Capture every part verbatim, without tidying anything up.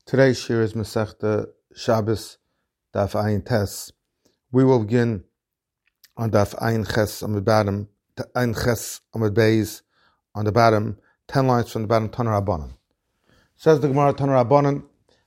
Today's shir is Masechta Shabbos Daf Ayin Tes. We will begin on Daf Ayin Ches on the bottom, Ayin Ches on the base on the bottom, ten lines from the bottom. Taner Rabbanan. Says the Gemara Taner Rabbanan,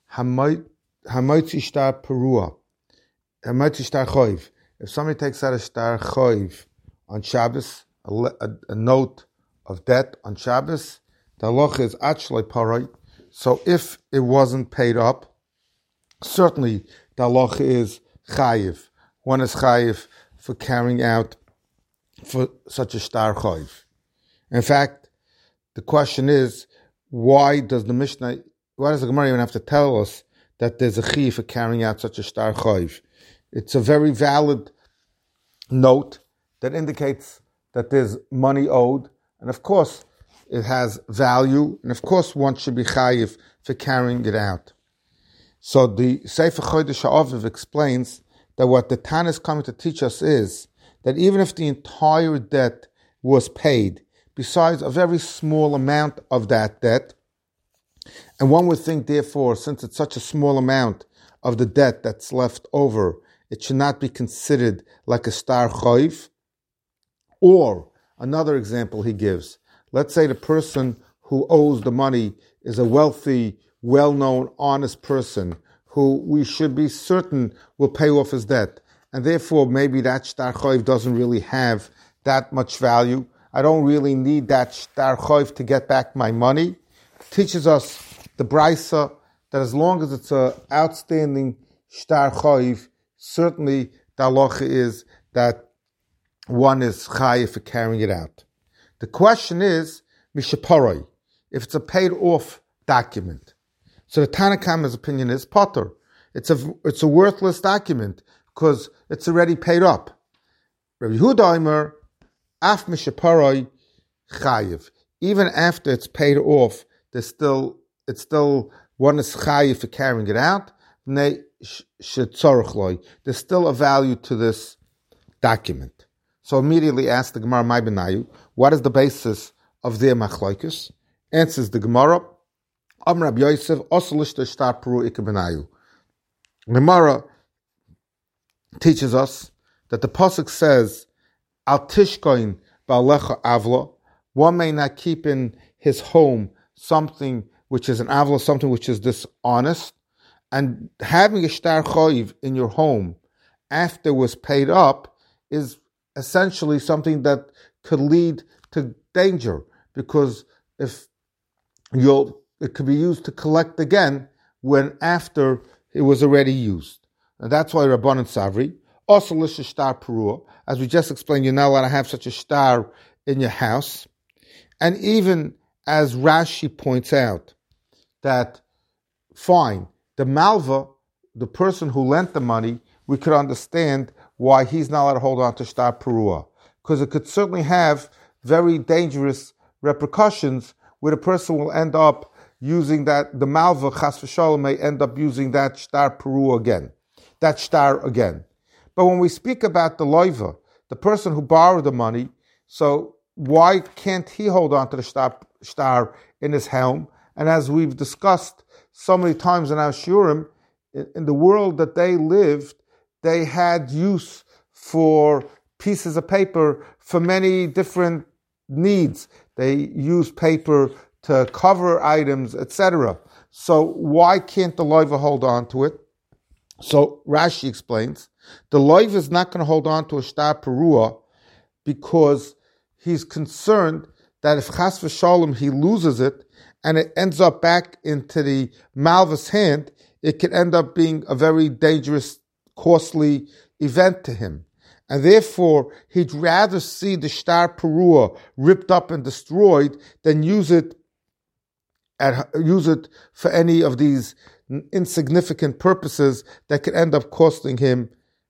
Hamoitzi Shtar Perua, Hamoitzi Shtar Choiv. If somebody takes out a Shtar Choiv on Shabbos, a, a, a note of debt on Shabbos, the halacha is actually paroi. So if it wasn't paid up, certainly the halacha is chayiv. One is chayiv for carrying out for such a shtar chayiv. In fact, the question is, why does the Mishnah, why does the Gemara even have to tell us that there's a chayiv for carrying out such a shtar chayiv? It's a very valid note that indicates that there's money owed, and of course, it has value, and of course one should be chayiv for carrying it out. So the Sefer Chodesh HaAviv explains that what the Tana is coming to teach us is that even if the entire debt was paid, besides a very small amount of that debt, and one would think therefore, since it's such a small amount of the debt that's left over, it should not be considered like a star chayiv. Or, another example he gives, let's say the person who owes the money is a wealthy, well-known, honest person who we should be certain will pay off his debt. And therefore, maybe that shtar chayiv doesn't really have that much value. I don't really need that shtar chayiv to get back my money. It teaches us the brisa that as long as it's an outstanding shtar chayiv, certainly the halacha is that one is chayiv for carrying it out. The question is, mishaparoi, if it's a paid-off document. So the Tanna Kamma's opinion is potter. It's a it's a worthless document because it's already paid up. Rabbi Yehuda Omer, af mishaparoi chayiv. Even after it's paid off, there's still it's still one is chayiv for carrying it out. There's still a value to this document. So immediately ask the Gemara, "My benayu, what is the basis of their machlokes?" Answers the Gemara, "Amar Rabbi Yosef, osolish shtar peru ike benayu." Gemara teaches us that the pasuk says, "Al tishkoin ba'alecha avla." One may not keep in his home something which is an avla, something which is dishonest, and having a shtar chayiv in your home after it was paid up is essentially something that could lead to danger, because if you'll, it could be used to collect again when after it was already used. And that's why Rabbanan Savri, also lisha shtar perua, as we just explained, you're not allowed to have such a shtar in your house. And even as Rashi points out, that fine, the malva, the person who lent the money, we could understand why he's not allowed to hold on to shtar perua, because it could certainly have very dangerous repercussions where the person will end up using that, the malva chas v'shalom may end up using that shtar perua again, that shtar again. But when we speak about the loiva, the person who borrowed the money, so why can't he hold on to the shtar, shtar in his home? And as we've discussed so many times in our shurim, in the world that they lived, they had use for pieces of paper for many different needs. They used paper to cover items, et cetera. So why can't the loiva hold on to it? So Rashi explains, the loiva is not going to hold on to a shtar perua because he's concerned that if chas v'shalom he loses it and it ends up back into the malva's hand, it could end up being a very dangerous, costly event to him. And therefore, he'd rather see the shtar perua ripped up and destroyed than use it at, use it for any of these insignificant purposes that could end up costing him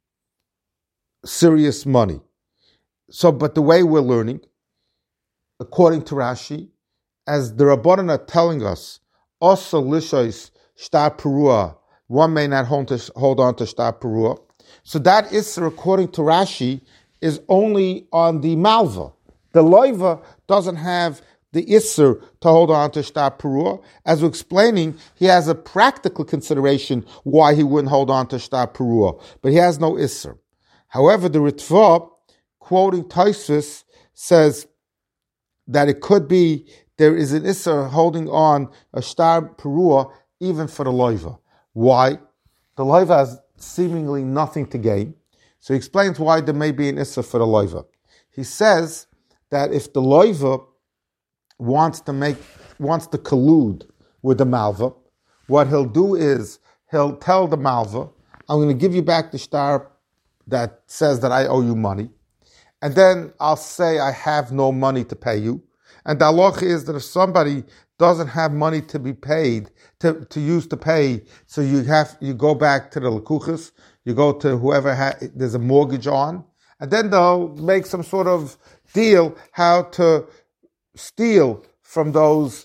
serious money. So, but the way we're learning, according to Rashi, as the Rabbanan are telling us, also lishos shtar perua, one may not hold, to, hold on to shtar perua. So that isser, according to Rashi, is only on the malva. The loiva doesn't have the Isser to hold on to Shtar Perua. As we're explaining, he has a practical consideration why he wouldn't hold on to Shtar Perua, but he has no Isser. However, the Ritva, quoting Tosfos, says that it could be there is an Isser holding on a Shtar Perua even for the Loiva. Why? The Loiva has seemingly nothing to gain. So he explains why there may be an Isser for the Loiva. He says that if the Loiva wants to make, wants to collude with the Malva, what he'll do is he'll tell the Malva, I'm going to give you back the Shtar that says that I owe you money. And then I'll say I have no money to pay you. And the halacha is that if somebody doesn't have money to be paid, to, to use to pay, so you have you go back to the lekuchas, you go to whoever ha- there's a mortgage on, and then they'll make some sort of deal how to steal from those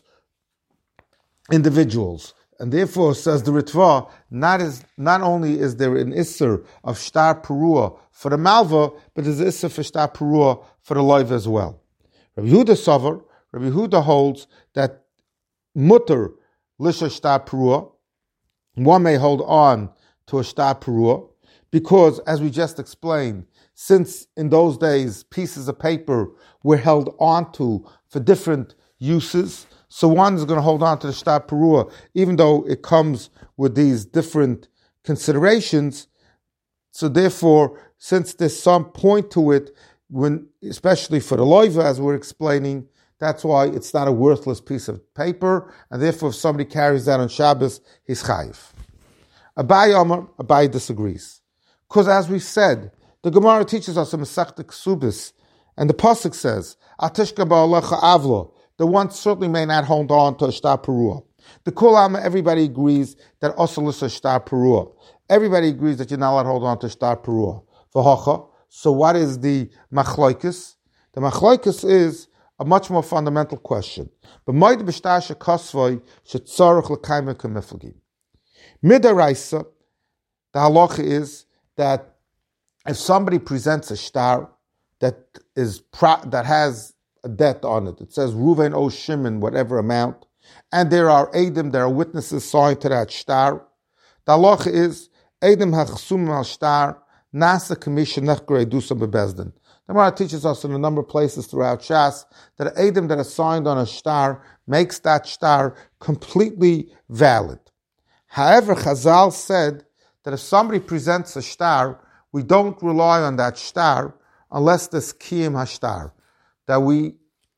individuals. And therefore, says the Ritva, not, is, not only is there an Isser of Shtar Perua for the Malva, but there's an Isser for Shtar Perua for the Loiva as well. Rabbi Yehuda Sover, Rabbi Yehuda holds that Mutter Lisha Shtar Perua, one may hold on to a Shtar Perua, because, as we just explained, since in those days pieces of paper were held onto for different uses, so one is going to hold on to the Shtar Perua, even though it comes with these different considerations. So therefore, since there's some point to it, when especially for the Loiva, as we're explaining, that's why it's not a worthless piece of paper, and therefore if somebody carries that on Shabbos, he's chayiv. Abai Omer, Abai disagrees. Because as we said, the Gemara teaches us in Masechta Ksubis, and the Pasuk says, Atishka ba'alecha avlo, the one certainly may not hold on to a Shtar Perua. The Kulama, everybody agrees that also is a Shtar Perua. Everybody agrees that you're not allowed to hold on to Shtar Perua. V'hocha, so what is the machloikis? The machloikis is a much more fundamental question. But moed b'shtar shekosvoi shetzorach l'kayim k'miflagim. Midaraisa, the halacha is that if somebody presents a shtar that is pro- that has a debt on it, it says Ruven o Shimon, whatever amount, and there are Eidim, there are witnesses signed to that shtar, the halacha is Eidim hachsum al shtar nasa commission nechgrei dusam bebezdin. The Gemara teaches us in a number of places throughout Shas that an Eidim that is signed on a shtar makes that shtar completely valid. However, Chazal said that if somebody presents a shtar, we don't rely on that shtar unless there's kiyum hashtar, that we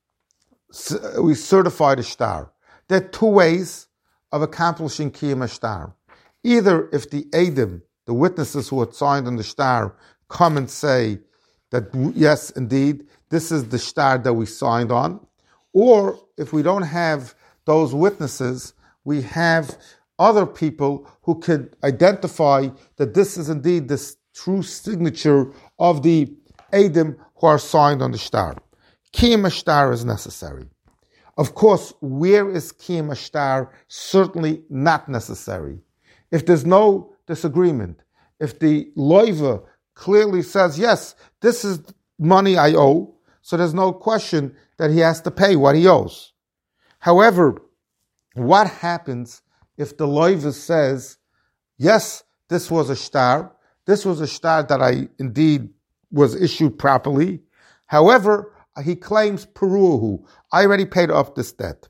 we certify the shtar. There are two ways of accomplishing kiyum hashtar. Either if the Eidim, the witnesses who had signed on the shtar, come and say that yes, indeed, this is the shtar that we signed on, or if we don't have those witnesses, we have other people who could identify that this is indeed the true signature of the Eidim who are signed on the shtar. Kiyum shtar is necessary. Of course, where is kiyum shtar? Certainly not necessary. If there's no disagreement, if the loiva clearly says, yes, this is money I owe, so there's no question that he has to pay what he owes. However, what happens if the loiva says, yes, this was a shtar, this was a shtar that I indeed was issued properly, however, he claims peruhu, I already paid off this debt.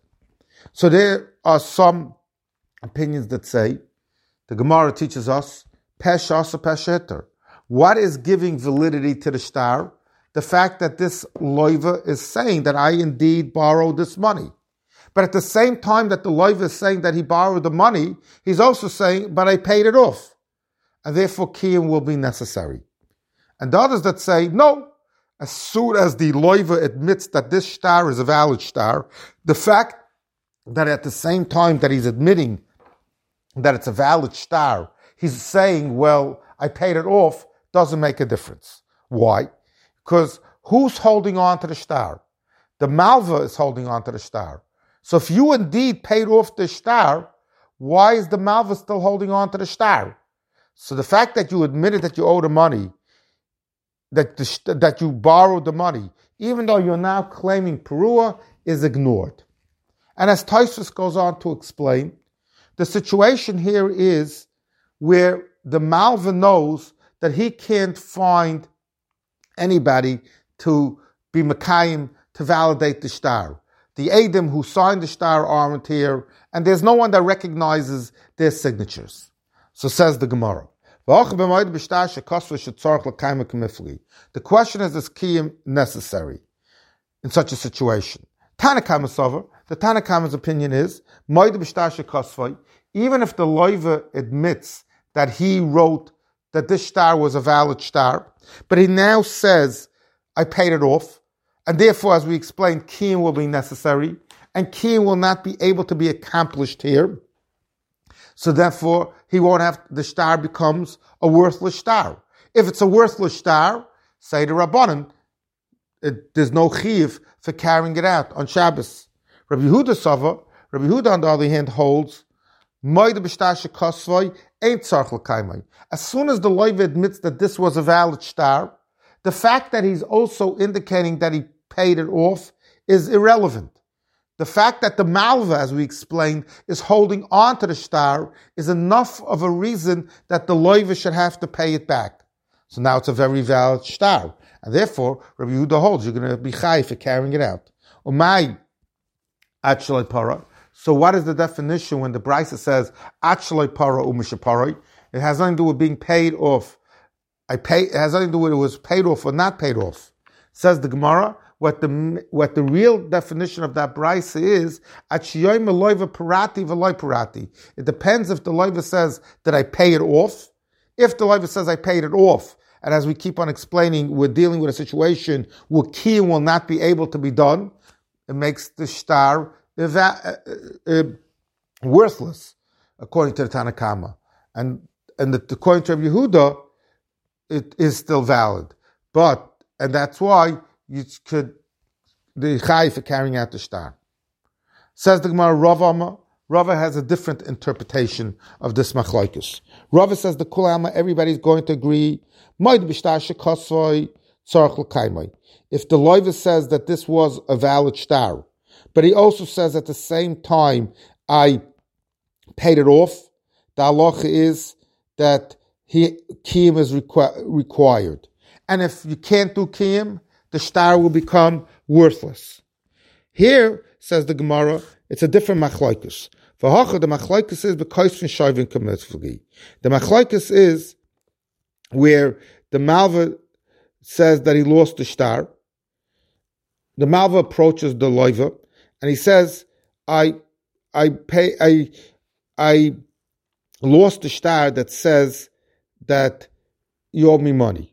So there are some opinions that say, the Gemara teaches us, pesha asa pesha heter. What is giving validity to the shtar? The fact that this loiva is saying that I indeed borrowed this money. But at the same time that the loiva is saying that he borrowed the money, he's also saying, but I paid it off. And therefore kiyum will be necessary. And the others that say, no, as soon as the loiva admits that this shtar is a valid shtar, the fact that at the same time that he's admitting that it's a valid shtar, he's saying, well, I paid it off, doesn't make a difference. Why? Because who's holding on to the shtar? The malva is holding on to the shtar. So if you indeed paid off the shtar, why is the malva still holding on to the shtar? So the fact that you admitted that you owe the money, that the, that you borrowed the money, even though you're now claiming perua, is ignored. And as Tosfos goes on to explain, the situation here is where the Malva knows that he can't find anybody to be Mekayim to validate the shtar. The Edom who signed the shtar aren't here, and there's no one that recognizes their signatures. So says the Gemara. The question is, is Kiyum necessary in such a situation? Tanakama Sover, the Tanakama's opinion is, even if the loiva admits that he wrote that this shtar was a valid shtar, but he now says, I paid it off, and therefore, as we explained, Kiyum will be necessary, and Kiyum will not be able to be accomplished here. So therefore, he won't have, the shtar becomes a worthless shtar. If it's a worthless shtar, say the Rabbanan, it, there's no chiyuv for carrying it out on Shabbos. Rabbi Yehuda Sava, Rabbi Yehuda on the other hand holds, as soon as the loiva admits that this was a valid shtar, the fact that he's also indicating that he paid it off is irrelevant. The fact that the malva, as we explained, is holding on to the shtar is enough of a reason that the loiva should have to pay it back. So now it's a very valid shtar. And therefore, Rabbi Yehuda holds you're going to be chai for carrying it out. Umay achlei para. So what is the definition when the Brisa says achlei para u'mishaparoi? It has nothing to do with being paid off. I pay. It has nothing to do with it was paid off or not paid off. Says the Gemara. What the what the real definition of that brisa is, achiyoyim loiva parati v'loy parati. It depends if the loiva says that I pay it off. If the loiva says I paid it off, and as we keep on explaining, we're dealing with a situation where kiyum will not be able to be done, it makes the shtar eva- uh, uh, worthless, according to the Tanakama. And and the, according to Rabbi Yehuda, it is still valid. But, and that's why you could, the chai for carrying out the shtar. Says the Gemara, Rava, Rava has a different interpretation of this machlokes. Rava says the kol alma, everybody's going to agree, if the loiva says that this was a valid shtar, but he also says at the same time, I paid it off, the halacha is that he, kiyum is requ- required. And if you can't do kiyum, the shtar will become worthless. Here, says the Gemara, it's a different machlokes. The machlokes is because from shaving kamitzvah. The machlokes is where the malva says that he lost the shtar. The malva approaches the loiva and he says, "I, I pay, I, I lost the shtar that says that you owe me money."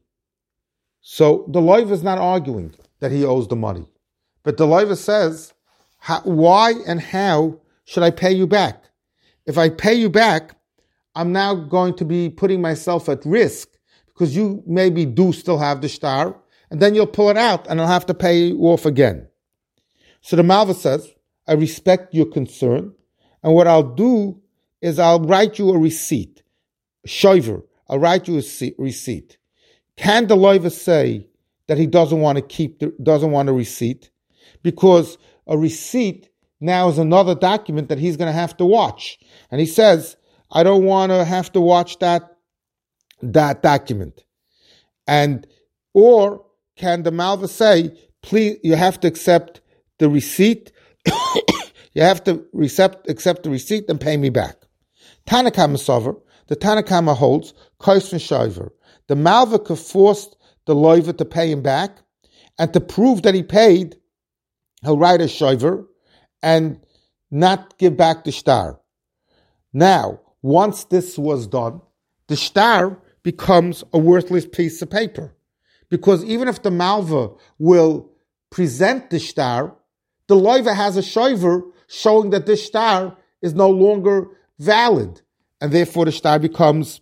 So the loiva is not arguing that he owes the money. But the loiva says, how, why and how should I pay you back? If I pay you back, I'm now going to be putting myself at risk because you maybe do still have the shtar, and then you'll pull it out and I'll have to pay you off again. So the malva says, I respect your concern, and what I'll do is I'll write you a receipt, shoiver, I'll write you a receipt. Can the loiva say that he doesn't want to keep, the, doesn't want a receipt? Because a receipt now is another document that he's going to have to watch. And he says, I don't want to have to watch that, that document. And, or can the malva say, please, you have to accept the receipt, you have to accept, accept the receipt and pay me back. Tanakama Sover, the Tanakama holds, Kos and Shiver. The malva could force the loiva to pay him back, and to prove that he paid, he'll write a shiver and not give back the shtar. Now, once this was done, the shtar becomes a worthless piece of paper. Because even if the malva will present the shtar, the loiva has a shiver showing that this shtar is no longer valid. And therefore the shtar becomes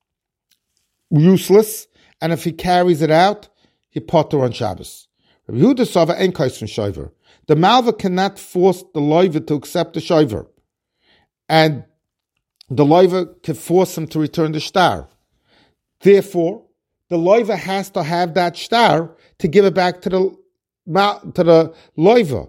useless, and if he carries it out, he potter on Shabbos. Rabbi Yehuda Sava ain't kais from shiver. The malva cannot force the loiva to accept the shiver, and the loiva can force him to return the shtar. Therefore, the loiva has to have that shtar to give it back to the to the loiva.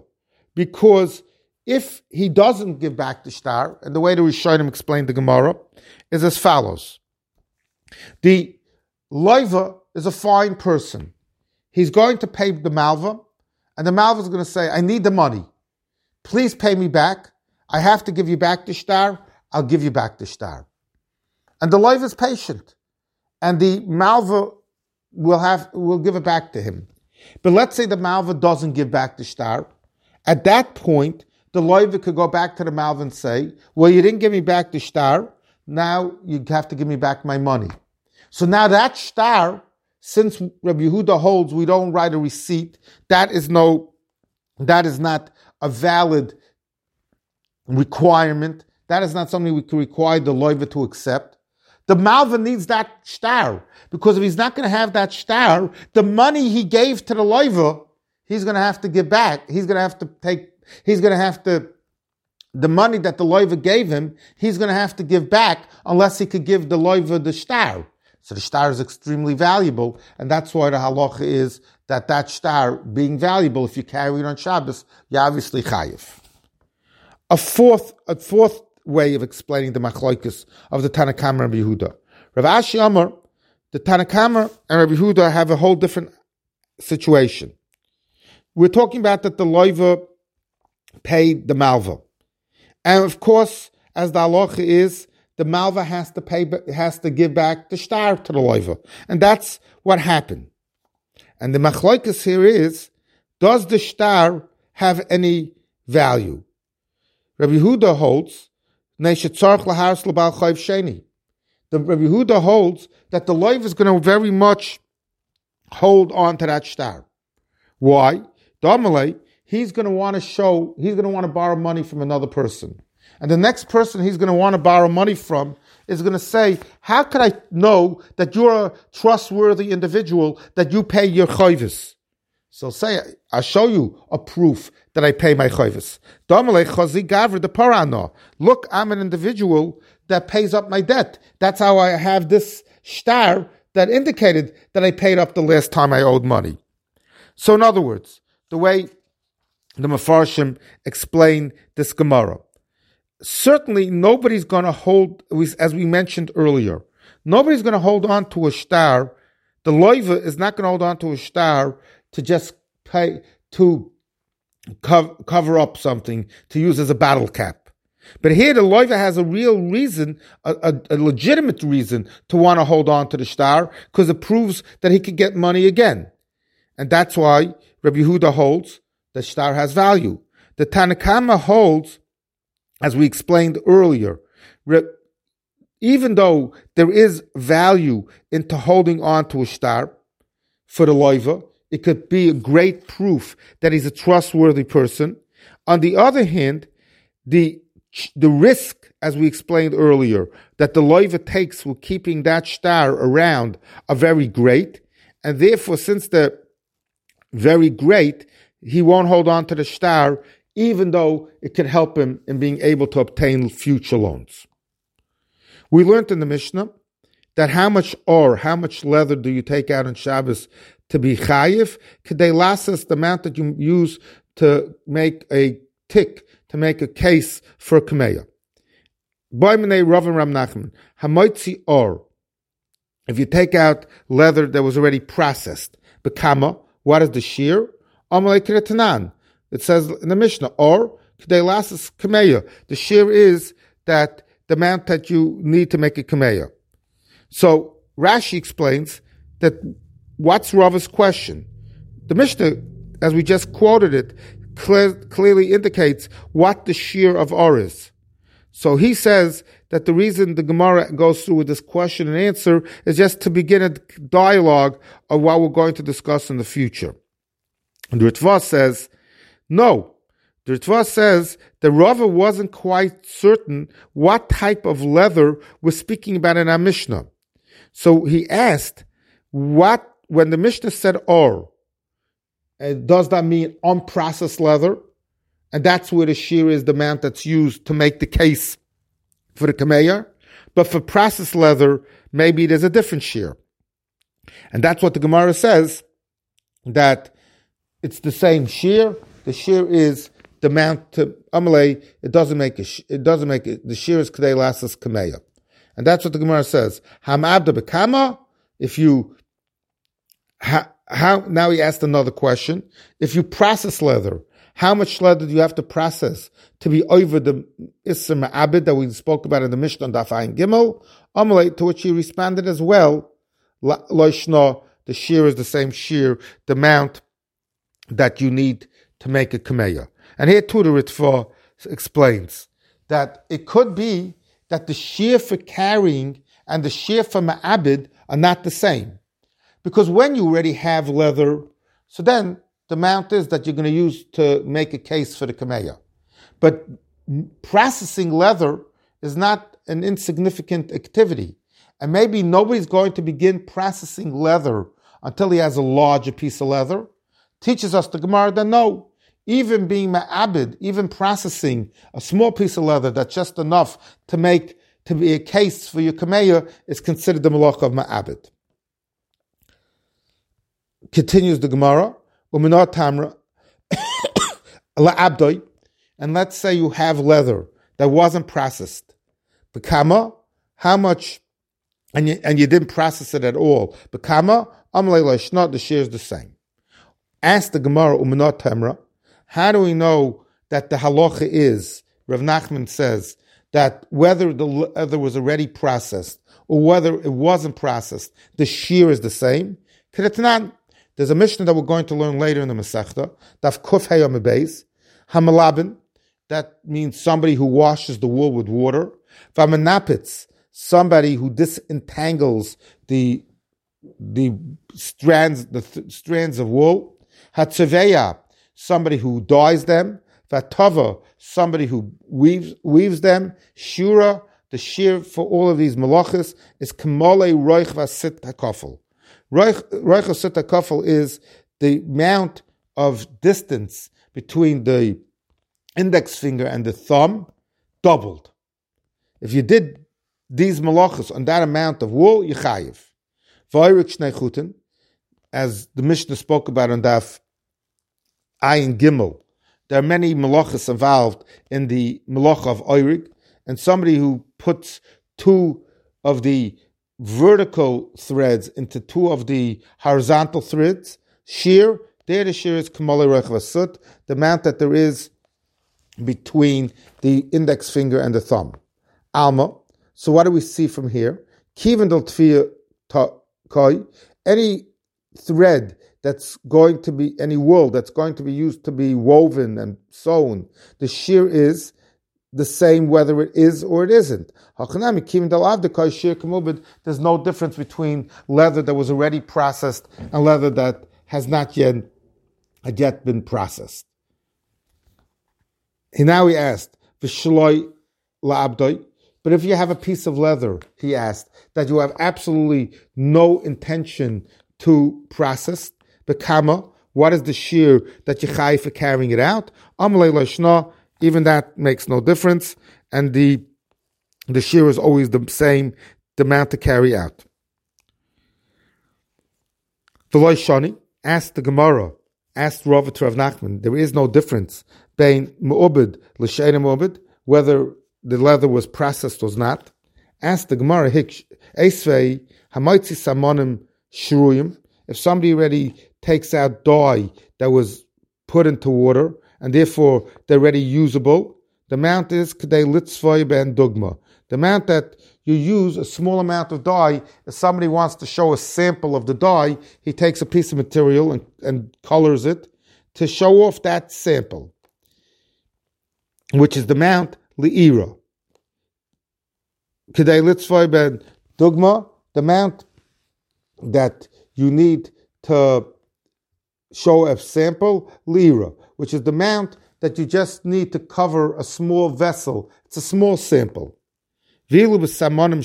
because if he doesn't give back the shtar, and the way the Rishonim explained the Gemara is as follows. The loiva is a fine person. He's going to pay the malva, and the malva is going to say, I need the money. Please pay me back. I have to give you back the shtar. I'll give you back the shtar. And the loiva is patient. And the malva will have will give it back to him. But let's say the malva doesn't give back the shtar. At that point, the loiva could go back to the malva and say, well, you didn't give me back the shtar. Now you have to give me back my money. So now that shtar, since Rabbi Yehuda holds we don't write a receipt, that is no, that is not a valid requirement. That is not something we can require the loiva to accept. The malva needs that shtar, because if he's not going to have that shtar, the money he gave to the loiva, he's going to have to give back. He's going to have to take, he's going to have to, the money that the loiva gave him, he's going to have to give back unless he could give the loiva the shtar. So the shtar is extremely valuable, and that's why the halacha is that that shtar being valuable, if you carry it on Shabbos, you're obviously chayiv. A fourth, a fourth way of explaining the machlokes of the Tanna Kama and Rabbi Yehuda. Rav Ashi Amar, the Tanna Kama and Rabbi Yehuda have a whole different situation. We're talking about that the loiva paid the malva. And of course, as the halacha is, the malva has to pay, has to give back the shtar to the loiva. And that's what happened. And the machlokes here is, does the shtar have any value? Rabbi Yehuda holds, the Rabbi Yehuda holds that the loiva is going to very much hold on to that shtar. Why? Damalei, he's going to want to show, he's going to want to borrow money from another person. And the next person he's going to want to borrow money from is going to say, how could I know that you're a trustworthy individual, that you pay your chayvis? So say, I'll show you a proof that I pay my chayvis. Look, I'm an individual that pays up my debt. That's how I have this shtar that indicated that I paid up the last time I owed money. So in other words, the way the Mefarshim explain this Gemara, certainly nobody's going to hold, as we mentioned earlier, nobody's going to hold on to a shtar. The loiva is not going to hold on to a shtar to just pay, to cover, cover up something, to use as a battle cap. But here the loiva has a real reason, a, a, a legitimate reason to want to hold on to the shtar, because it proves that he could get money again. And that's why Rabbi Yehuda holds the shtar has value. The Tanna Kama holds, as we explained earlier, even though there is value into holding on to a shtar for the loiva, it could be a great proof that he's a trustworthy person. On the other hand, the the risk, as we explained earlier, that the loiva takes with keeping that shtar around are very great, and therefore, since they're very great, he won't hold on to the shtar, even though it could help him in being able to obtain future loans. We learned in the Mishnah that how much or how much leather do you take out on Shabbos to be chayiv? Kedei lasas, the amount that you use to make a tick, to make a case for a kameya. Boimenei Rav and Ram Nachman, hamoitzi or, if you take out leather that was already processed, bekama, what is the shear? Amalei kiretanan. It says in the Mishnah, or kedei lasas kameya. The shear is that the amount that you need to make a kameya. So Rashi explains that what's Rava's question? The Mishnah, as we just quoted it, clear, clearly indicates what the shear of or is. So he says that the reason the Gemara goes through with this question and answer is just to begin a dialogue of what we're going to discuss in the future. And the Ritva says, no. The Ritva says that Rava wasn't quite certain what type of leather we're speaking about in our Mishnah. So he asked, what, when the Mishnah said or, uh, does that mean unprocessed leather? And that's where the shear is the amount that's used to make the case for the kameya. But for processed leather, maybe there's a different shear. And that's what the Gemara says, that it's the same shear. The shear is the amount to Amalei, it doesn't make it, it doesn't make it, the shear is Kedei Lasas Kameya. And that's what the Gemara says. Ham Abda Bekama, if you, how, how, now he asked another question. If you process leather, how much leather do you have to process to be over the Isser Ma'abid that we spoke about in the Mishnah on Daf Ayin Gimel? Amalei, to which he responded as well, Loishna, the shear is the same shear, the amount that you need to make a kameya. And here too the Ritva explains that it could be that the shear for carrying and the shear for ma'abid are not the same. Because when you already have leather, so then the amount is that you're going to use to make a case for the kameya. But processing leather is not an insignificant activity. And maybe nobody's going to begin processing leather until he has a larger piece of leather. Teaches us the Gemara that no, even being ma'abid, even processing a small piece of leather that's just enough to make, to be a case for your kameya is considered the malach of ma'abid. Continues the Gemara, u'minah tamra, la'abdoi, and let's say you have leather that wasn't processed. Bekama, how much, and you, and you didn't process it at all. Bekama, amalei loishnot, the shear is the same. Ask the Gemara, u'minah tamra, how do we know that the halacha is, Rav Nachman says, that whether the leather was already processed or whether it wasn't processed, the shear is the same? Kedetnan, there's a Mishnah that we're going to learn later in the Masechta, Daf Kuf Hey Amud Beis, Hamalabin, that means somebody who washes the wool with water. Vamanapitz, somebody who disentangles the the strands the th- strands of wool. Hatzeveya, somebody who dyes them. Vatava, somebody who weaves weaves them. Shura, the shear for all of these malachas is Kamole Roich Vasit Hakafel. Roich Vasit Hakafel is the amount of distance between the index finger and the thumb doubled. If you did these malachas on that amount of wool, you chayiv. V'oirik shnei chutin, as the Mishnah spoke about on Daf Ayin Gimel, there are many malachas involved in the malacha of oirig, and somebody who puts two of the vertical threads into two of the horizontal threads, shear, there the shear is kamale roich vasut, the amount that there is between the index finger and the thumb. Alma. So what do we see from here? Kivan del tfiya koi, any thread that's going to be, any wool that's going to be used to be woven and sewn, the shear is the same whether it is or it isn't. There's no difference between leather that was already processed and leather that has not yet, had yet been processed. And now he asked, V'shloi la'abdoi, but if you have a piece of leather, he asked, that you have absolutely no intention to process, Bekama, what is the shear that you chai for carrying it out? Amalei loishna, even that makes no difference, and the the shear is always the same, the amount to carry out. The loishani asked the Gemara, asked Rav to Rav Nachman, there is no difference between mu'ubid l'sheina mu'ubid, whether the leather was processed or not. Asked the Gemara, Hik Esvei Hamaitzi Samonim Shruyim, if somebody already takes out dye that was put into water and therefore they're already usable, the amount is Kedei Litzvoi Ben Dugma. The amount that you use, a small amount of dye, if somebody wants to show a sample of the dye, he takes a piece of material and, and colors it to show off that sample, which is the amount Li'ira. Kedei Litzvoi Ben Dugma, the amount that you need to show a sample, lira, which is the amount that you just need to cover a small vessel. It's a small sample. Whereas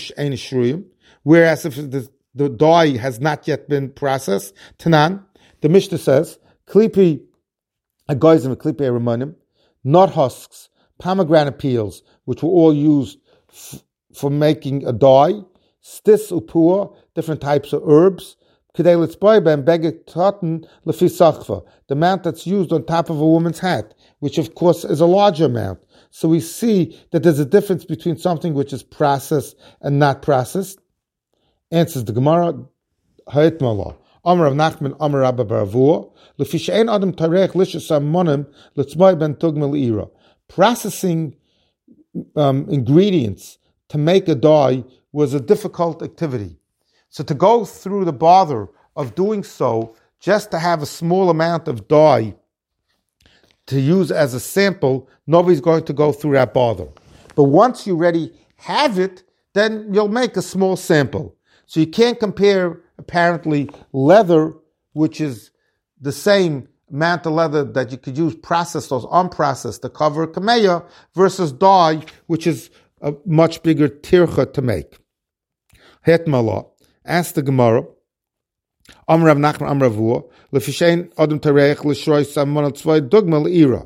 if the, the dye has not yet been processed, Tanan, the Mishnah says, Klipi agoizim klipi erimonim, not husks, pomegranate peels, which were all used f- for making a dye, stis upua, different types of herbs, the amount that's used on top of a woman's hat, which of course is a larger amount. So we see that there's a difference between something which is processed and not processed. Answers the Gemara, Hayet Mala. Amar of Nachman, Amar Rabba Baravua, Lefishain Adam Tarech Lishas Amonim, Letzmai Ben Tugmel Ira. Processing um, ingredients to make a dye was a difficult activity. So to go through the bother of doing so, just to have a small amount of dye to use as a sample, nobody's going to go through that bother. But once you already have it, then you'll make a small sample. So you can't compare, apparently, leather, which is the same amount of leather that you could use processed or unprocessed to cover a kameya, versus dye, which is a much bigger tircha to make. Hetmala, ask the Gemara, Amr Rav Nachman Amr Ravua, Lefishain Adam Tareich L'Shroi Samon Al Tzvay Dugma L'Ira.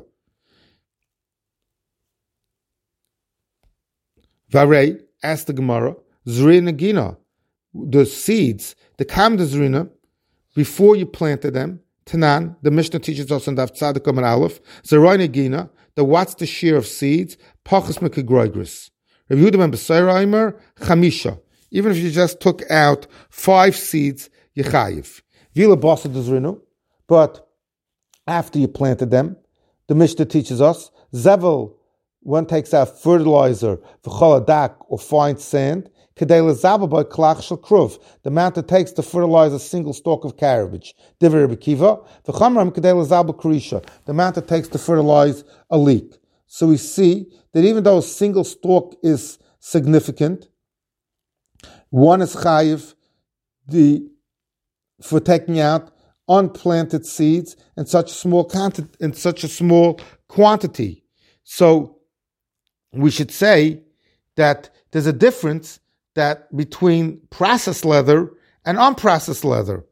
Varei, ask the Gemara, Zri Nagina, the seeds, the kam de zrina, before you planted them, Tanan, the Mishnah teaches us in Daf Tzadik Amar Aleph, Zeroi Nagina, the what's the shear of seeds, Pachas Mekegroigris. Rav Yehuda ben Besaira Aimer, Chamisha. Even if you just took out five seeds, Yechayiv. Vila Basa de zrinu, but after you planted them, the Mishnah teaches us, Zevel, one takes out fertilizer, v'choladak, or fine sand, kedei lezabel by klach shel kruv, the amount it takes to fertilize a single stalk of cabbage. Divrei Rebbe Kiva, v'chamram kedei lezabel karisha, the amount it takes to fertilize a leek. So we see that even though a single stalk is significant, one is chayiv the for taking out unplanted seeds in such a small quantity. In such a small quantity, so we should say that there's a difference that between processed leather and unprocessed leather.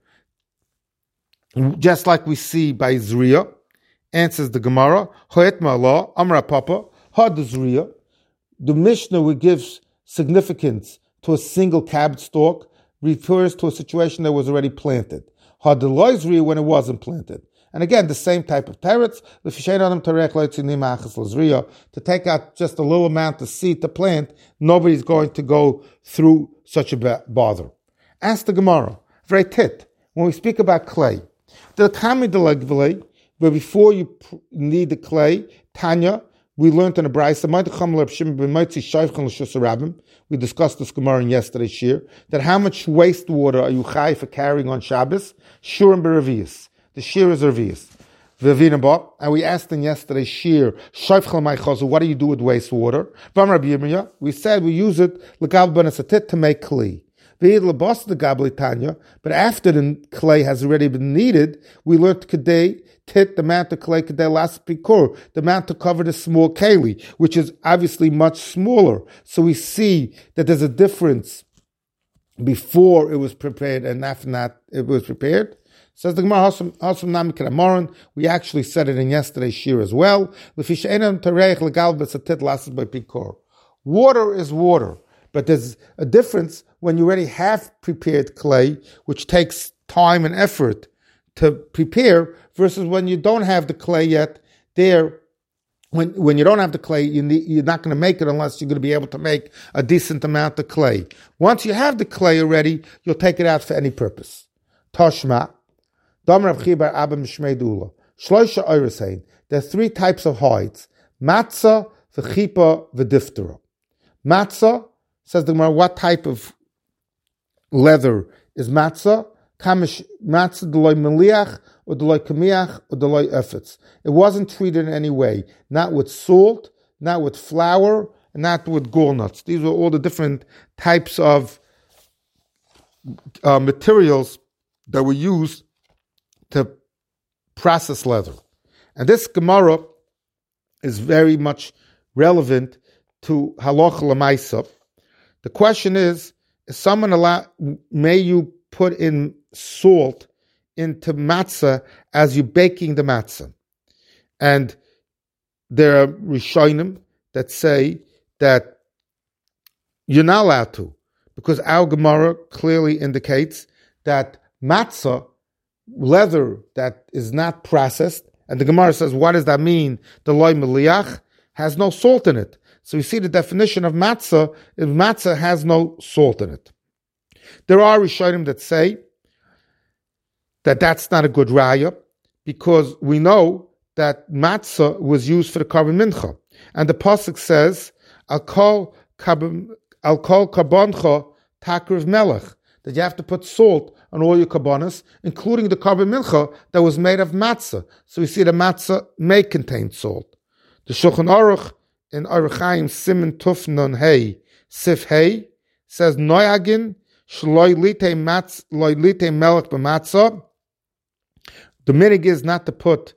Just like we see by Zriya, answers the Gemara, Hoyet Ma'ala, Amra Papa, Had Zriya. The Mishnah, which gives significance to a single cabbage stalk, refers to a situation that was already planted. Had the Zriya, when it wasn't planted. And again, the same type of teretz, to take out just a little amount of seed to plant, nobody's going to go through such a bother. Ask the Gemara, very tit, when we speak about clay, the kami delegvele, where before you need the clay, Tanya, we learned in a brayso, we discussed this Gemara in yesterday's shir, that how much wastewater are you chai for carrying on Shabbos? Shurim b'revius. The shir is revius. And we asked in yesterday's shir, what do you do with wastewater? We said we use it to make clay. But after the clay has already been kneaded, we learned kedei tit, the amount of clay, kedei las pikur, the amount to cover the small keli, which is obviously much smaller. So we see that there's a difference before it was prepared and after that it was prepared. Says the Gemara, we actually said it in yesterday's shir as well. Water is water, but there's a difference when you already have prepared clay, which takes time and effort to prepare, versus when you don't have the clay yet. There, when when you don't have the clay, you need, you're not going to make it unless you're going to be able to make a decent amount of clay. Once you have the clay already, you'll take it out for any purpose. Toshma. There are three types of hides: matzah, v'chipa, v'diftera. Matzah, says the Gemara, what type of leather is matzah? Kamish matzah deloy meliach, or deloy kamiach, or deloy efetz. It wasn't treated in any way, not with salt, not with flour, and not with gall nuts. These were all the different types of uh, materials that were used to process leather. And this Gemara is very much relevant to halacha l'maisa. The question is, is someone allowed, may you put in salt into matzah as you're baking the matzah? And there are Rishonim that say that you're not allowed to, because our Gemara clearly indicates that matzah, leather that is not processed, and the Gemara says, what does that mean? The loy meliach has no salt in it. So we see the definition of matzah is matzah has no salt in it. There are Rishonim that say that that's not a good raya, because we know that matzah was used for the Karban Mincha. And the pasuk says, Al kol kaboncha takriv melech, that you have to put salt on all your kabbanas, including the Karban Mincha that was made of matzah. So we see the matzah may contain salt. The Shulchan Aruch in Orach Chaim Siman Tuf Nun Hey Sif Hey says, Noyagin shloi lite matz loi lite melech b'matzah. The minig is not to put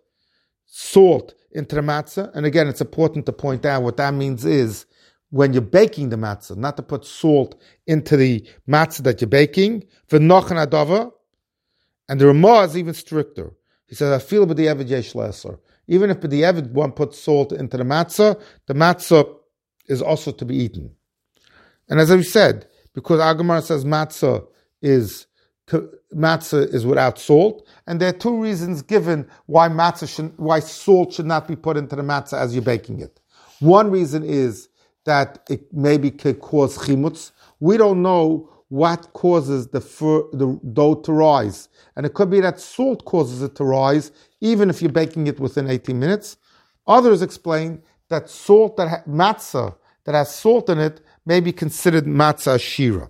salt into the matzah. And again, it's important to point out what that means is when you're baking the matzah, not to put salt into the matzah that you're baking. V'nochan adava. And the Ramah is even stricter. He says, I feel b'di'evid yesh leser. Even if b'di'evid one puts salt into the matzah, the matzah is also to be eaten. And as I said, because our Gemara says matzah is matzah is without salt, and there are two reasons given why matzah should, why salt should not be put into the matzah as you're baking it. One reason is that it maybe could cause chimutz. We don't know what causes the fur, the dough to rise, and it could be that salt causes it to rise, even if you're baking it within eighteen minutes. Others explain that salt that ha- matzah that has salt in it may be considered matzah shira.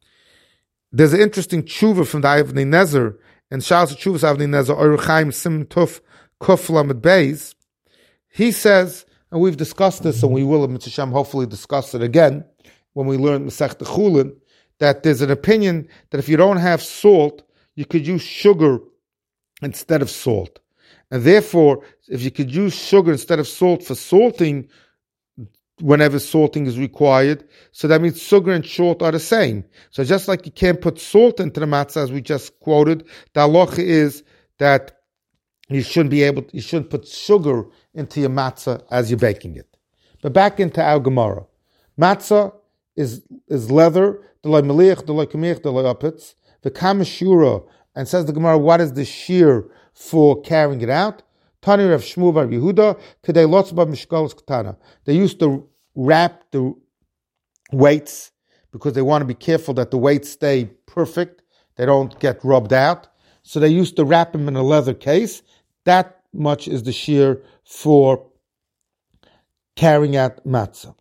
There's an interesting tshuva from the Avnei Nezer, and Shas Tshuvas Avnei Nezer, Orach Chaim Sim Tuf Kuf Lamed Beis. He says, and we've discussed this, and we will, Mitzvah Shem, hopefully discuss it again when we learn Masechta Chulin, that there's an opinion that if you don't have salt, you could use sugar instead of salt. And therefore, if you could use sugar instead of salt for salting, whenever salting is required, so that means sugar and salt are the same. So just like you can't put salt into the matzah, as we just quoted, the halacha is that you shouldn't be able, you shouldn't put sugar into your matzah as you're baking it. But back into our Gemara. Matzah is is leather, the loy meliach, the loy kamich, the loy apitz, the kamashura, and says the Gemara, what is the shear for carrying it out? Tani Rav Shmuel bar Yehuda, kedei lotzba mishkalos katana. They used to wrap the weights because they want to be careful that the weights stay perfect, they don't get rubbed out. So they used to wrap them in a leather case. That much is the shear for carrying out matzah.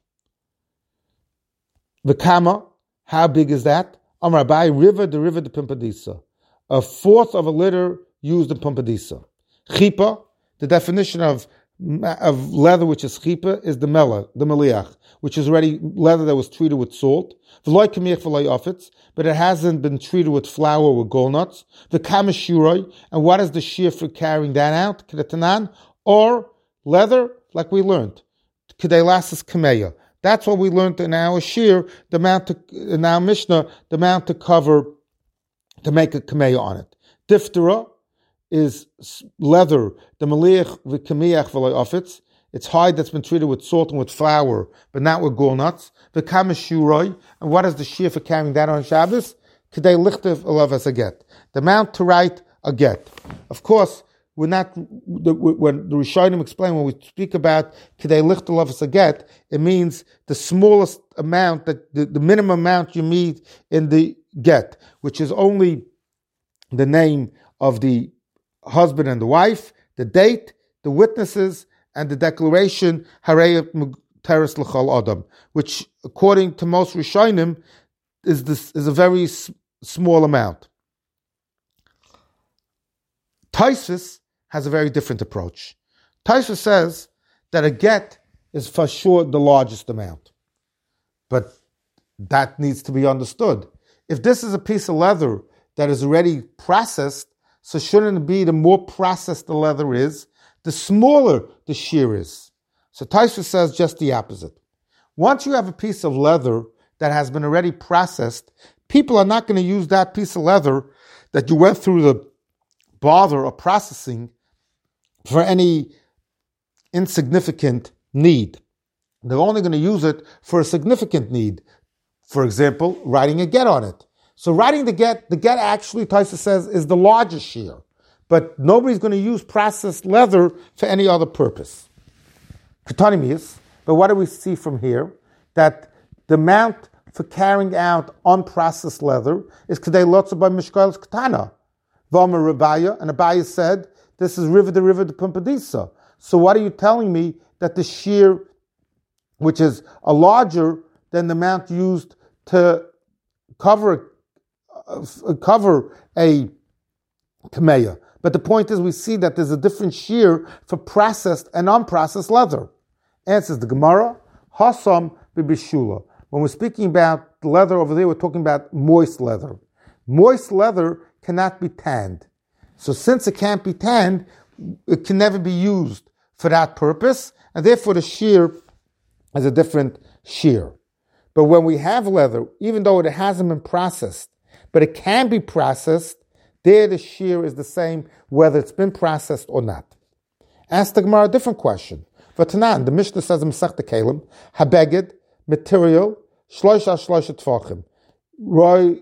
The kama, how big is that? Amar Abai, river the river the pimpadisa. A fourth of a liter used in pimpadisa. Chipa, the definition of of leather which is chipa is the mela, the meliach, which is already leather that was treated with salt. V'loy kamich v'loy ofitz, but it hasn't been treated with flour or gallnuts. The kamashuroi, and what is the shear for carrying that out? Kedetanan, or leather, like we learned. Kedelasis kameya. That's what we learned in our shear, the amount to, in our Mishnah, the amount to cover, to make a kameya on it. Diftera is leather, the meliach v'kamiach v'loy ofitz. It's hide that's been treated with salt and with flour, but not with gallnuts. The kamashuroi, and what is the shear for carrying that on Shabbos? Kedei lichtev alav as a get. The amount to write a get. Of course, we're not, the, when the Rishonim explain, when we speak about kedei lichter alav as a get, it means the smallest amount, that the, the minimum amount you need in the get, which is only the name of the husband and the wife, the date, the witnesses, and the declaration, Harei Teres L'chol Adam, which, according to most Rishonim, is this is a very s- small amount. Tosfos has a very different approach. Tosfos says that a get is for sure the largest amount, but that needs to be understood. If this is a piece of leather that is already processed, so shouldn't it be the more processed the leather is, the smaller the shear is? So Tosfos says just the opposite. Once you have a piece of leather that has been already processed, people are not going to use that piece of leather that you went through the bother of processing for any insignificant need. They're only going to use it for a significant need. For example, writing a get on it. So writing the get, the get actually, Taisa says, is the largest shear. But nobody's going to use processed leather for any other purpose. Ketanimis, but what do we see from here? That the amount for carrying out unprocessed leather is Kedei Lotza by Mishkail's Ketana. V'Amar Rabaya, and Abaya said, this is river to river to Pumpadisa. So what are you telling me that the shear, which is a larger than the amount used to cover, uh, cover a kameya? But the point is, we see that there's a different shear for processed and unprocessed leather. Answers the Gemara, Hasam b'bishula. When we're speaking about the leather over there, we're talking about moist leather. Moist leather cannot be tanned. So since it can't be tanned, it can never be used for that purpose, and therefore the shear is a different shear. But when we have leather, even though it hasn't been processed, but it can be processed, there the shear is the same whether it's been processed or not. Ask the Gemara a different question. V'tanan, the Mishnah says in Masechta Kelim, habeged, material, shloisha shloisha tvachim, roy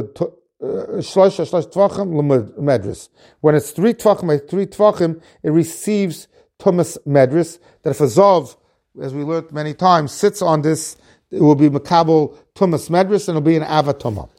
shloisha shloisha tvachim lemedris. When it's three tvachim, three tvachim, it receives tumas medris. That if a zov, as we learned many times, sits on this, it will be makabel tumas medris, and it'll be an avatoma.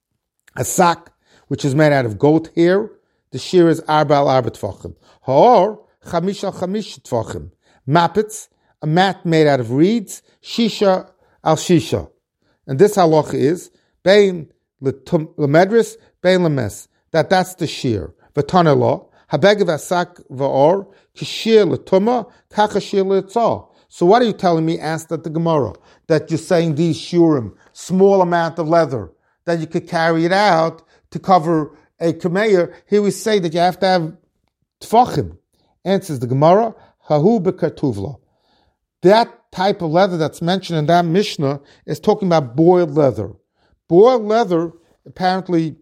A sack which is made out of goat hair, the shear is arba al arba tvachim. Or chamish al chamish tvachim. Mapets, a mat made out of reeds, shisha al shisha. And this halacha is bein lemedris, bein lemes. That that's the shear. V'tana law habeg v'asak v'or kishir letuma kachashir letzah. So what are you telling me? Asked at the Gemara that you're saying these shurim, small amount of leather, that you could carry it out to cover a kameya. Here we say that you have to have tfachim. Answers the Gemara, hahu bekartuvla. That type of leather that's mentioned in that Mishnah is talking about boiled leather. Boiled leather apparently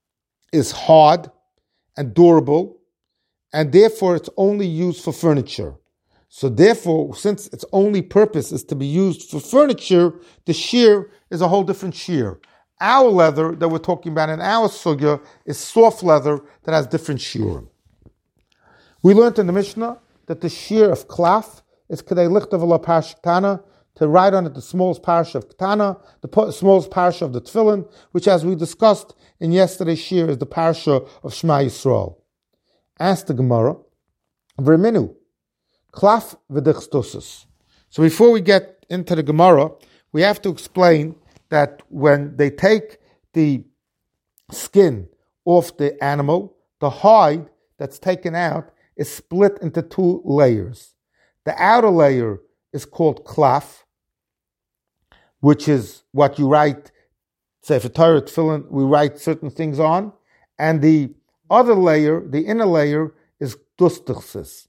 is hard and durable, and therefore it's only used for furniture. So therefore, since its only purpose is to be used for furniture, the shear is a whole different shear. Our leather that we're talking about in our sugya is soft leather that has different shearim. We learned in the Mishnah that the shear of klaf is kedei lichtav ala parsha ketana, to write on it the smallest parsha of ketana, the smallest parsha of the tefillin, which, as we discussed in yesterday's shear, is the parsha of Shema Yisrael. Ask the Gemara, v'rminu klaf v'dichstosus. So before we get into the Gemara, we have to explain that when they take the skin off the animal, the hide that's taken out is split into two layers. The outer layer is called klaf, which is what you write, say for Torah tefillin, we write certain things on, and the other layer, the inner layer, is dustichsis.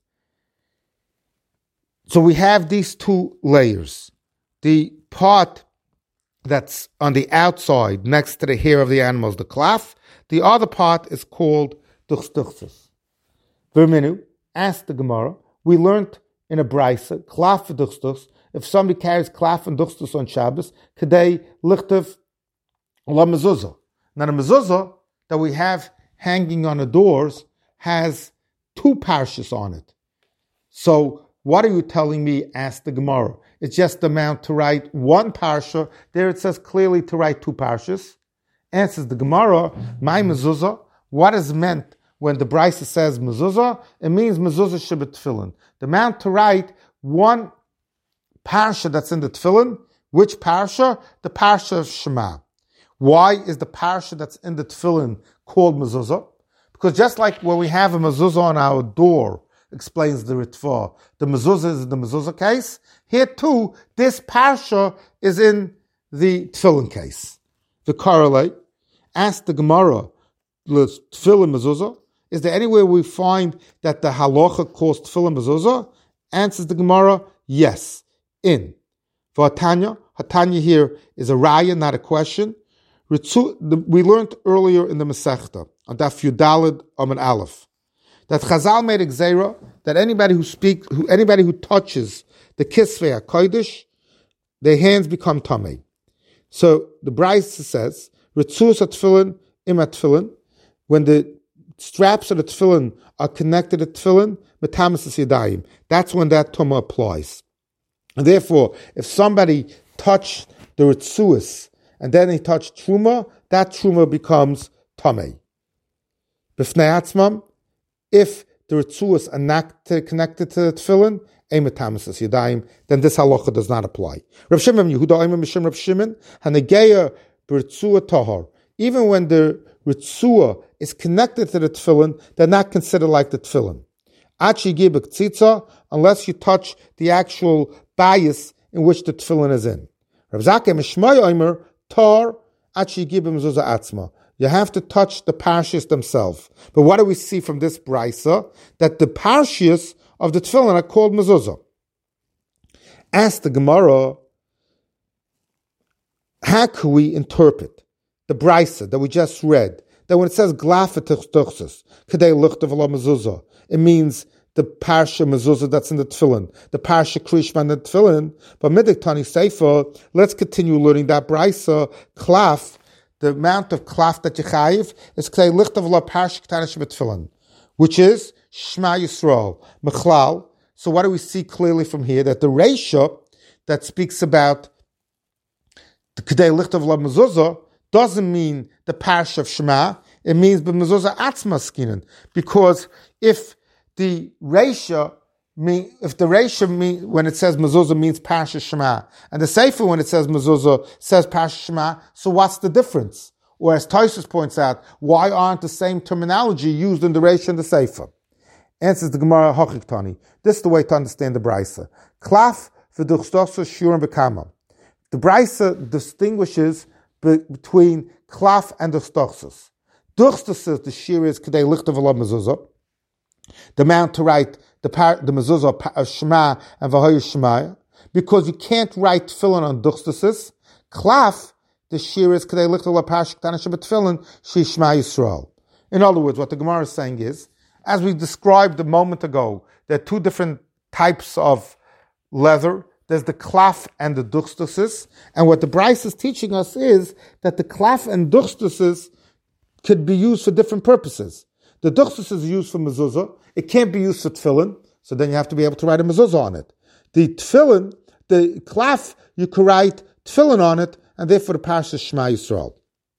So we have these two layers. The part that's on the outside, next to the hair of the animal, is the klaf. The other part is called dustichsis. Verminu, ask the Gemara, we learned in a brisa, klaf v'duchstus, if somebody carries klaf and duchstus on Shabbos, kedei lichtav la mezuzah. Now the mezuzah that we have hanging on the doors has two parshas on it. So what are you telling me? Asked the Gemara. It's just the amount to write one parsha. There it says clearly to write two parshas. Answers the Gemara, my mezuzah, what is meant when the brisa says mezuzah? It means mezuzah shebet tefillin. The amount to write one parsha that's in the tefillin. Which parsha? The parsha of Shema. Why is the parsha that's in the tefillin called mezuzah? Because just like when we have a mezuzah on our door, explains the Ritva, the mezuzah is in the mezuzah case. Here too, this parsha is in the tefillin case. The correlate, ask the Gemara, the tefillin mezuzah, is there anywhere we find that the halacha calls tefillin mezuzah? Answers the Gemara, yes, in. For Hatanya, Hatanya here is a raya, not a question. We learned earlier in the Masechta, on Daf Yudalid Amud Aleph, that Chazal made a gzeira that anybody who speaks, who, anybody who touches the Kisvei HaKodesh, their hands become tamei. So the Brisa says, Ritzus atfilin im atfilin, when the straps of the tefillin are connected to tefillin, metamis yadayim. That's when that tumah applies. And therefore, if somebody touched the ritzus and then he touched truma, that truma becomes tamei. B'fnei atzmam, if the ritzus are not connected to the tefillin, then this halacha does not apply. Rav Shimon Yehuda Omer Mishum Rav Shimon Hanegeya b'ritzua tahar. Even when the ritzua is connected to the tefillin, they're not considered like the tefillin. Achi gibek tzitza, unless you touch the actual bias in which the tefillin is in. Rav Zakkai Mishmai Omer tar achi gibem mezuzah atzma. You have to touch the parshas themselves. But what do we see from this brisa? That the parshas of the tefillin are called mezuzah. Ask the Gemara, how can we interpret the brisa that we just read? That when it says glafa tuchsus, kadei luchtav ala mezuzah, it means the parsha mezuzah that's in the tefillin, the parsha krishma in the tefillin. But midik tani seifa, let's continue learning that brisa klaf. The amount of klaf that you chayiv is kadei luchtav ala parsha ktanish b'tefillin, which is Shema Yisrael, Mechlal. So what do we see clearly from here? That the Reisha that speaks about the Kedei Lichtav La Mezuzah doesn't mean the Parsha of Shema. It means the Mezuzah Atzma Skinen. Because if the Reisha mean, if the Reisha mean, when it says Mezuzah means Parsha Shema, and the Sefer when it says Mezuzah says Parsha Shema, so what's the difference? Or as Tosfos points out, why aren't the same terminology used in the Reisha and the Sefer? Answers the Gemara Hochiktani. This is the way to understand the Brisa. Klaf v'duchstosus shurim b'kama. The Brisa distinguishes be- between klaf and duchstosus. Duchstosus, the shir is kedei lichtav ala mezuzah. The amount to write the par- the mezuzah of Shema and v'hoyu Shema, because you can't write tefillin on duchstosus. Klaf, the shir is kedei lichtav ala parsha ktana shebetefillin she Shema Yisrael. In other words, what the Gemara is saying is, as we described a moment ago, there are two different types of leather. There's the klaf and the duchstosus. And what the Bryce is teaching us is that the klaf and duchstosus could be used for different purposes. The duchstosus is used for mezuzah. It can't be used for tefillin, so then you have to be able to write a mezuzah on it. The tefillin, the klaf, you could write tefillin on it, and therefore the parsha Shema Yisrael.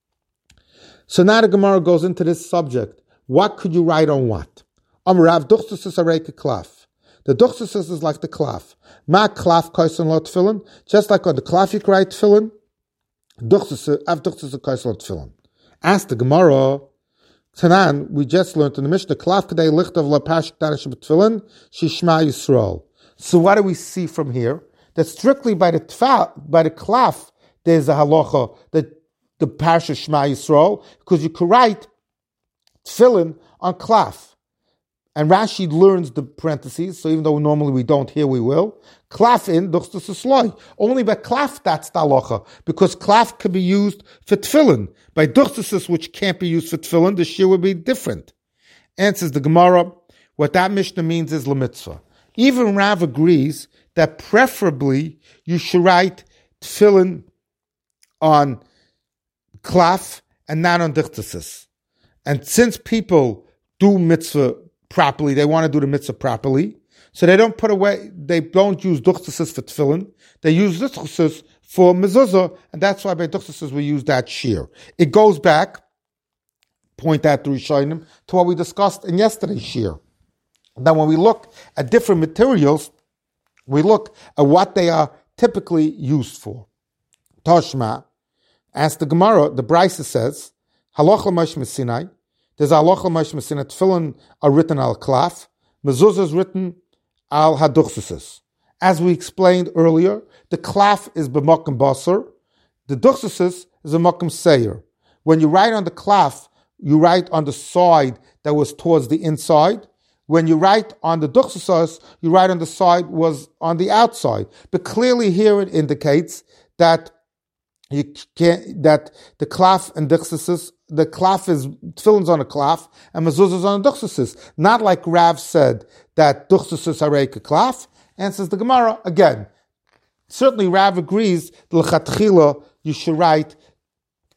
So now the Gemara goes into this subject. What could you write on what? Amrav duchstosus areika klaf. The duchstosus is like the klaf. Ma klaf kaisen lo tefillin. Just like on the klaf you can write tefillin. Duchstosus av duchstosus kaisen lo tefillin. Ask the Gemara. Tanan, we just learned in the Mishnah, klaf kadei lichtav la parsha ktana shebetefillin she Shema Yisrael. So what do we see from here? That strictly by the tfa, by the klaf, there's a halacha that the parsha Shema Yisrael, because you could write tefillin on klaf. And Rashi learns the parentheses, so even though normally we don't, here we will. Klaf in duchstosus loy. Only by klaf that's the halacha, because klaf can be used for tefillin. By duchstosus, which can't be used for tefillin, the shir would be different. Answers the Gemara, what that Mishnah means is lemitzvah. Even Rav agrees that preferably you should write tefillin on klaf and not on duchstosus. And since people do mitzvah properly, they want to do the mitzvah properly, so they don't put away, they don't use duchstosus for tefillin, they use duchstosus for mezuzah, and that's why by duchstosus we use that shear. It goes back, point out the Rishonim, to what we discussed in yesterday's shear. Now when we look at different materials, we look at what they are typically used for. Toshma, as the Gemara, the Brisa says, Halacha Moshe Sinai. There's Halacha Moshe Sinai. Tefillin are written al klaf. Mezuzah is written al haduchstosus. As we explained earlier, the klaf is b'makom basar. The duchstosus is a makom seir. When you write on the klaf, you write on the side that was towards the inside. When you write on the duchstosus, you write on the side was on the outside. But clearly here it indicates that you can't, that the klaf and duchstosus, the klaf is, tefillin's on a klaf, and mezuzah is on a duchstosus. Not like Rav said, that duchstosus areika klaf. Answers the Gemara, again, certainly Rav agrees, l'chatchila, you should write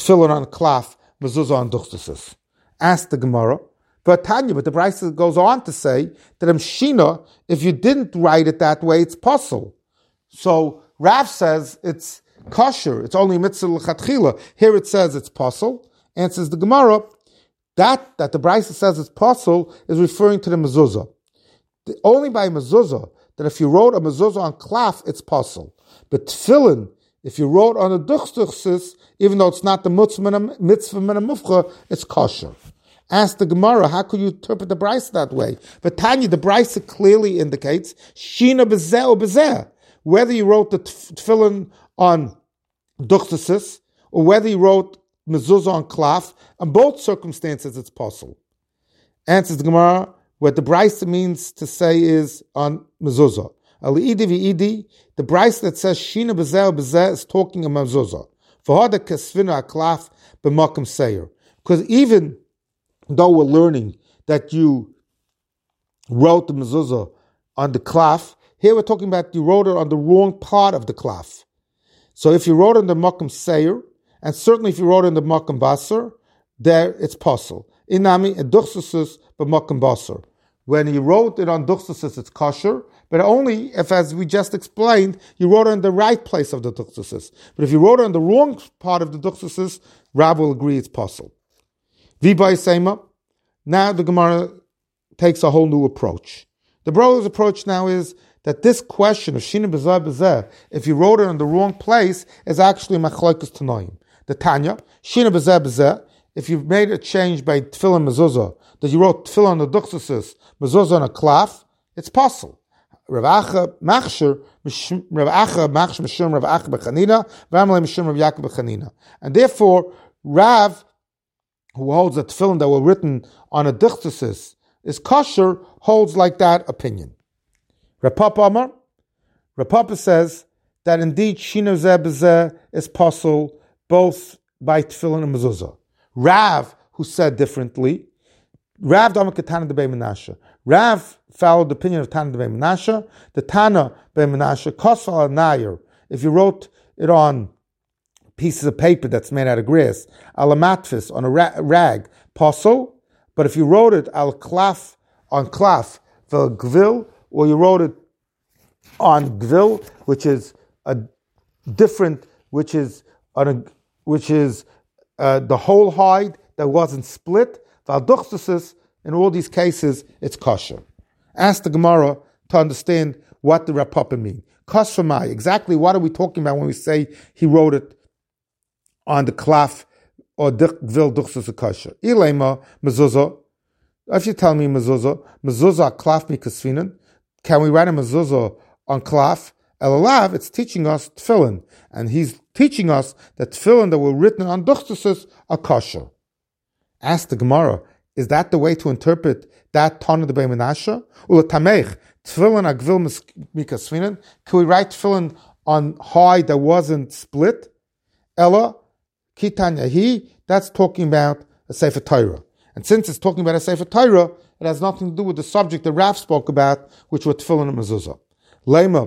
tefillin on klaf, mezuzah on duchtasis. Ask the Gemara. But Tanya, but the Brisa goes on to say that Mshina, if you didn't write it that way, it's possible. So Rav says it's kosher. It's only mitzvah l'chatchila. Here it says it's possible. And says the Gemara, that that the Brisa says it's possible is referring to the mezuzah. The, only by mezuzah, that if you wrote a mezuzah on klaf, it's possible. But tefillin, if you wrote on a duchtasis, even though it's not the mitzvah min mufcha, it's kosher. Ask the Gemara, how could you interpret the Brisa that way? But Tanya, the Brisa clearly indicates shina bezeh or bezeh. Whether you wrote the tefillin on duchtasis or whether you wrote mezuzah on klaf, in both circumstances it's possible. Answers the Gemara, what the Brisa means to say is on mezuzah. Ali-idi vi-idi, the Brisa that says shina bezeh or bezeh is talking about mezuzah. V'hada kesvina klaf b'makom seir. Because even though we're learning that you wrote the mezuzah on the klaf, here we're talking about you wrote it on the wrong part of the klaf. So if you wrote it on the makom seir, and certainly if you wrote it on the makom basar, there it's possible. Inami and duchsasus but makom basar. When you wrote it on duchsasus, it's kosher, but only if, as we just explained, you wrote it in the right place of the duchsasus. But if you wrote it on the wrong part of the duchsasus, Rab will agree it's possible. V'bay Seima, now the Gemara takes a whole new approach. The brother's approach now is that this question of Shina B'zeh B'zeh, if you wrote it in the wrong place, is actually Machlokes Tanoim. The Tanya, Shina B'zeh B'zeh, if you've made a change by Tefillin Mezuzah, that you wrote Tefillin on the Duchsasis, Mezuzah on a Klaf, it's possible. Rav Acha Machshir, Rav Acha Machshir Mishum Rav Acha B'Chanina, V'amalei Mishum Rav Yaakov B'Chanina. And therefore, Rav, who holds that tefillin that were written on a duchtasis is kosher, holds like that opinion. Rav Papa Amar, Rav Papa says that indeed shina zeh b'zeh is possible both by tefillin and mezuzah. Rav, who said differently, Rav Dama Ketana de Bei Menashe. Rav followed the opinion of Tana de Bei Menashe. The Tana Bei Menashe kosal nayer. If you wrote it on pieces of paper that's made out of grass, al matfis, on a ra- rag, posel. But if you wrote it al klaf, on klaf, vel gvil, or you wrote it on gvil, which is a different, which is on a, which is uh, the whole hide that wasn't split, val duchtasis, in all these cases, it's kosher. Ask the Gemara to understand what the Rav Papa mean. Kosher, exactly what are we talking about when we say he wrote it on the klaf or gvil duchsus kosher? Ilema mezuzah. If you tell me mezuzah, mezuzah klaf mikasfinan, can we write a mezuzah on klaf? Elalav, it's teaching us tefillin, and he's teaching us that tefillin that were written on duchsuses are kosher. Ask the Gemara, is that the way to interpret that Tana de Bei Menashe? Ula tamech tefillin agvil mikasfinan. Can we write tefillin on hide that wasn't split? Ella. Kitanya he, that's talking about a Sefer Torah. And since it's talking about a Sefer Torah, it has nothing to do with the subject that Rav spoke about, which were tefillin and mezuzah. Lema,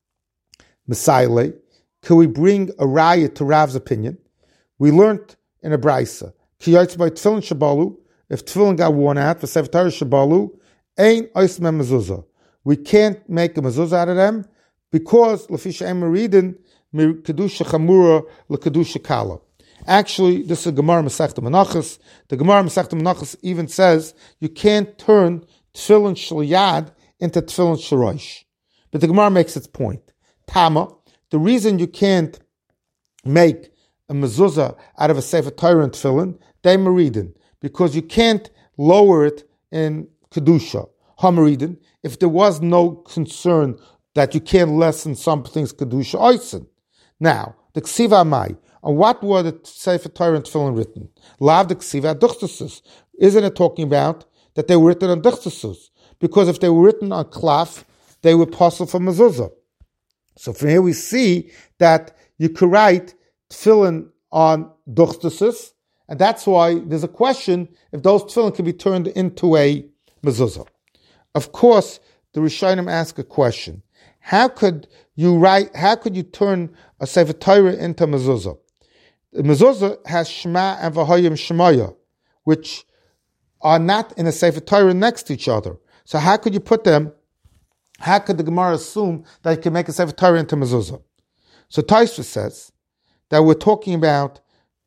Messiah, can we bring a raya to Rav's opinion? We learned in a Brisa, Ki yotz by tefillin shabalu, if tefillin got worn out, for Sefer Torah shabalu, ein oismem mezuzah. We can't make a mezuzah out of them, because, l'fisha em meridin, mir kedusha chamura, l'kedusha kala. Actually, this is Gemara Masechta Menachos. The Gemara Masechta Menachos even says you can't turn tefillin shel yad into tefillin shel rosh. But the Gemara makes its point. Tama, the reason you can't make a mezuzah out of a Sefer Torah and tefillin, they meridin, because you can't lower it in kedusha. Hameridin, if there was no concern that you can't lessen something's kedusha oisen. Now, the ksiva mai. On what were the Sefer Torah and Tefillin written? Lav the Ksiva Duchtasus. Isn't it talking about that they were written on Duchtasus? Because if they were written on Klaf, they were possible for Mezuzah. So from here we see that you could write Tefillin on Duchtasus, and that's why there's a question if those Tefillin can be turned into a Mezuzah. Of course, the Rishonim ask a question. How could you write, how could you turn a Sefer Torah into Mezuzah? The mezuzah has Shema and V'hoyim Shemaya, which are not in a Sefer Torah next to each other. So how could you put them? How could the Gemara assume that you can make a Sefer Torah into mezuzah? So Tosfos says that we're talking about,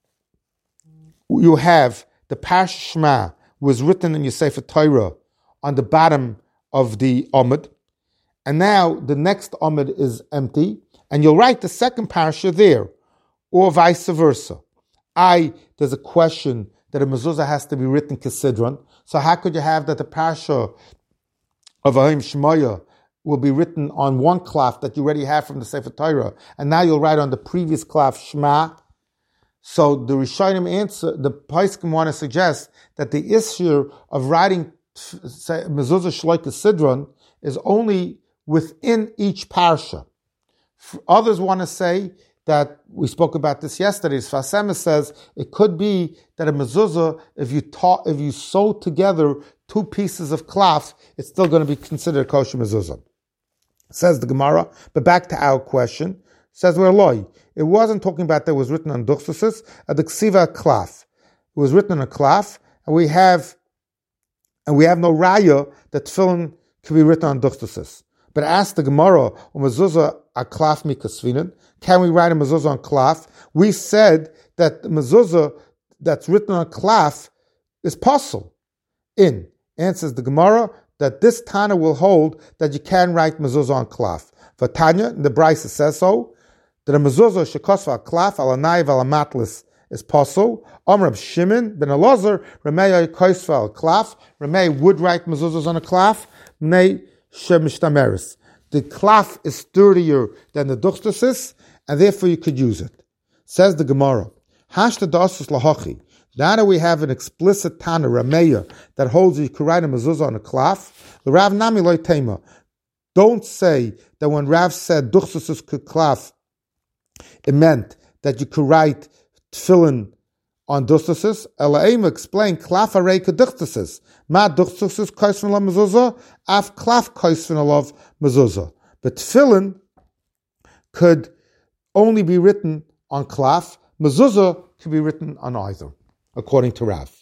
you have the Parsha Shema was written in your Sefer Torah on the bottom of the Amud, and now the next Amud is empty, and you'll write the second Parsha there, or vice versa. I, there's a question that a mezuzah has to be written Kesidron, so how could you have that the Parsha of Ahim Shemaya will be written on one klaf that you already have from the Sefer Torah, and now you'll write on the previous klaf Shema? So the Rishonim answer, the Paiskim want to suggest that the issue of writing mezuzah shloike sidron is only within each parsha. Others want to say that, we spoke about this yesterday, Sfas Emes says it could be that a mezuzah, if you taught, if you sew together two pieces of klaf, it's still going to be considered a kosher mezuzah. Says the Gemara, but back to our question, says we're loy. It wasn't talking about that it was written on duchsusis, at the ksiva klaf. It was written on a klaf, and we have, and we have no raya that tefillin can be written on duchsusis. But ask the Gemara, on mezuzah a klaf mikasvinin, can we write a mezuzah on klaf? We said that the mezuzah that's written on klaf is possible. In answers the Gemara that this Tana will hold that you can write mezuzah on klaf. For Tanya, the Brisa says so, that a mezuzah shekosva klaf al anayiv al amatlis is possible. Amr Shimon ben Elazar, Ramei koisva al klaf. Ramei would write mezuzahs on a klaf. Nei shemishtameris. The klaf is sturdier than the duchtusis, and therefore you could use it. Says the Gemara, Hashta dasus lahachi. Now that we have an explicit Tana, Rameya, that holds you can write a mezuzah on a klaf, the Rav Nami loy tema. Don't say that when Rav said duchtusis could klaf, it meant that you could write tefillin on duchtusis. Elaim explained klaf arei keduchtusis. Ma duchtusis koisvin la mezuzah, af klaf koisvin alav mezuzah. But tefillin could only be written on klaf. Mezuzah could be written on either, according to Rav.